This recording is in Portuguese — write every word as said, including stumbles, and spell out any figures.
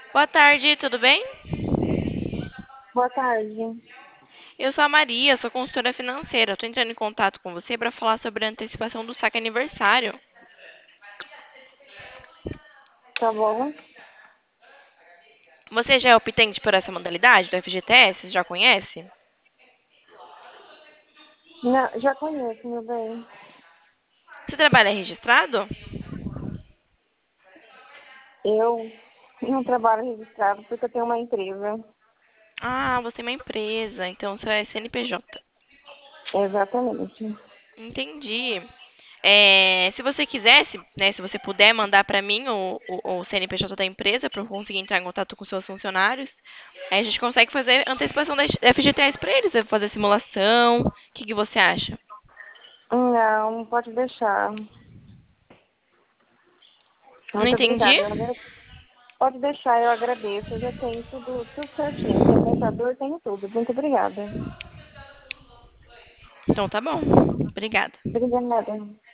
Boa tarde, tudo bem? Boa tarde. Eu sou a Maria, sou consultora financeira. Estou entrando em contato com você para falar sobre a antecipação do saque aniversário. Tá bom? Você já é optante por essa modalidade do F G T S? Já conhece? Não, já conheço, meu bem. Você trabalha registrado? Eu não trabalho registrado porque eu tenho uma empresa. Ah, você é uma empresa, então você é C N P J. Exatamente. Entendi. É, se você quisesse, né, se você puder mandar para mim o, o, o C N P J da empresa para eu conseguir entrar em contato com seus funcionários, aí a gente consegue fazer antecipação da F G T S para eles, fazer simulação. O que, que você acha? Não, pode deixar. Não Muito entendi? obrigada. Eu agra- Pode deixar, eu agradeço. Eu já tenho tudo, tudo certinho. Tenho contador, tenho tudo. Muito obrigada. Então tá bom. Obrigada. Obrigada.